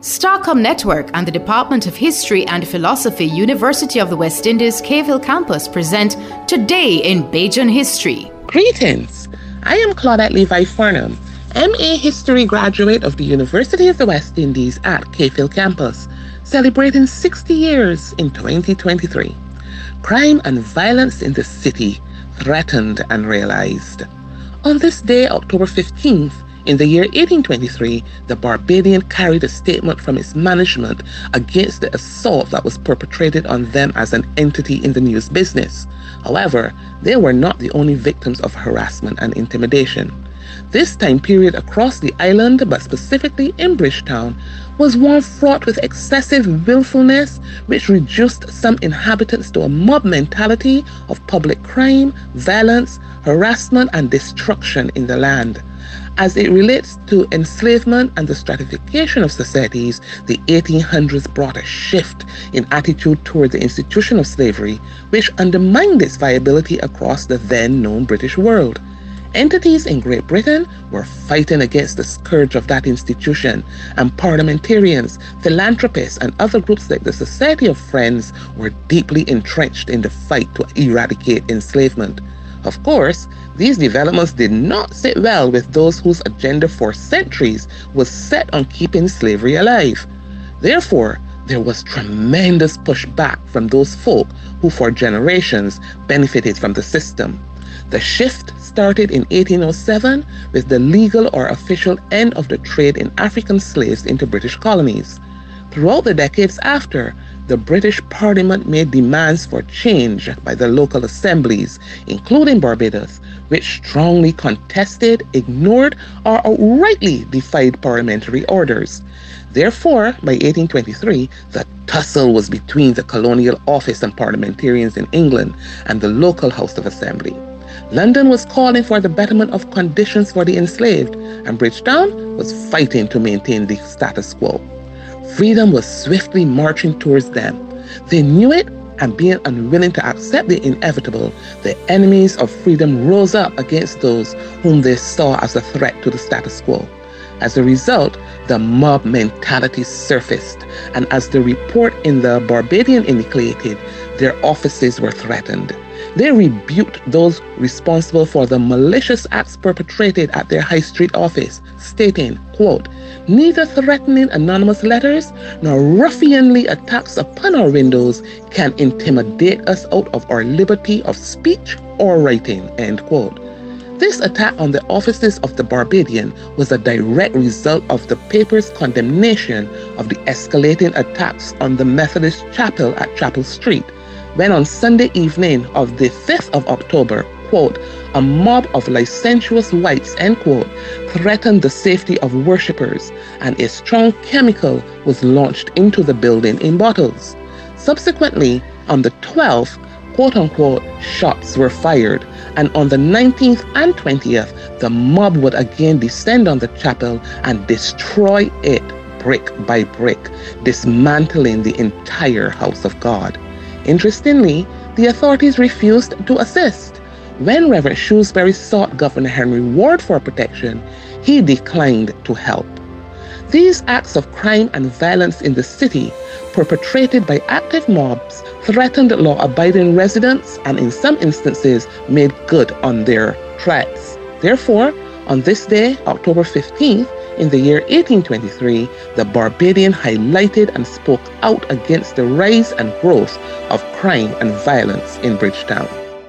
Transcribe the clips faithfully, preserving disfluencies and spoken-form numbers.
Starcom Network and the Department of History and Philosophy, University of the West Indies, Cave Hill Campus present Today in Bajan History. Greetings. I am Claudette Levi Farnham, M A History graduate of the University of the West Indies at Cave Hill Campus, celebrating sixty years in twenty twenty-three. Crime and violence in the city threatened and realized. On this day, October fifteenth, in the year eighteen twenty-three, the Barbadian carried a statement from its management against the assault that was perpetrated on them as an entity in the news business. However, they were not the only victims of harassment and intimidation. This time period across the island, but specifically in Bridgetown, was one fraught with excessive willfulness, which reduced some inhabitants to a mob mentality of public crime, violence, harassment, and destruction in the land. As it relates to enslavement and the stratification of societies, the eighteen hundreds brought a shift in attitude toward the institution of slavery, which undermined its viability across the then known British world. Entities in Great Britain were fighting against the scourge of that institution, and parliamentarians, philanthropists, and other groups like the Society of Friends were deeply entrenched in the fight to eradicate enslavement. Of course, these developments did not sit well with those whose agenda for centuries was set on keeping slavery alive. Therefore, there was tremendous pushback from those folk who for generations benefited from the system. The shift started in eighteen oh seven with the legal or official end of the trade in African slaves into British colonies. Throughout the decades after, the British Parliament made demands for change by the local assemblies, including Barbados, which strongly contested, ignored, or outrightly defied parliamentary orders. Therefore, by eighteen twenty-three, the tussle was between the colonial office and parliamentarians in England and the local House of Assembly. London was calling for the betterment of conditions for the enslaved, and Bridgetown was fighting to maintain the status quo. Freedom was swiftly marching towards them. They knew it, and being unwilling to accept the inevitable, the enemies of freedom rose up against those whom they saw as a threat to the status quo. As a result, the mob mentality surfaced, and as the report in the Barbadian indicated, their offices were threatened. They rebuked those responsible for the malicious acts perpetrated at their High Street office, stating, quote, "Neither threatening anonymous letters nor ruffianly attacks upon our windows can intimidate us out of our liberty of speech or writing," end quote. This attack on the offices of the Barbadian was a direct result of the paper's condemnation of the escalating attacks on the Methodist Chapel at Chapel Street, when on Sunday evening of the fifth of October, quote, "a mob of licentious whites," end quote, threatened the safety of worshippers, and a strong chemical was launched into the building in bottles. Subsequently, on the twelfth, quote-unquote, shots were fired, and on the nineteenth and twentieth, the mob would again descend on the chapel and destroy it brick by brick, dismantling the entire house of God. Interestingly, the authorities refused to assist. When Reverend Shrewsbury sought Governor Henry Ward for protection, he declined to help. These acts of crime and violence in the city, perpetrated by active mobs, threatened law-abiding residents and in some instances made good on their threats. Therefore, on this day, October fifteenth, in the year eighteen twenty-three, the Barbadian highlighted and spoke out against the rise and growth of crime and violence in Bridgetown.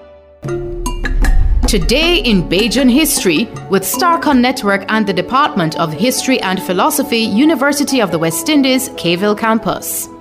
Today in Bajan History with Starcom Network and the Department of History and Philosophy, University of the West Indies, Cave Hill Campus.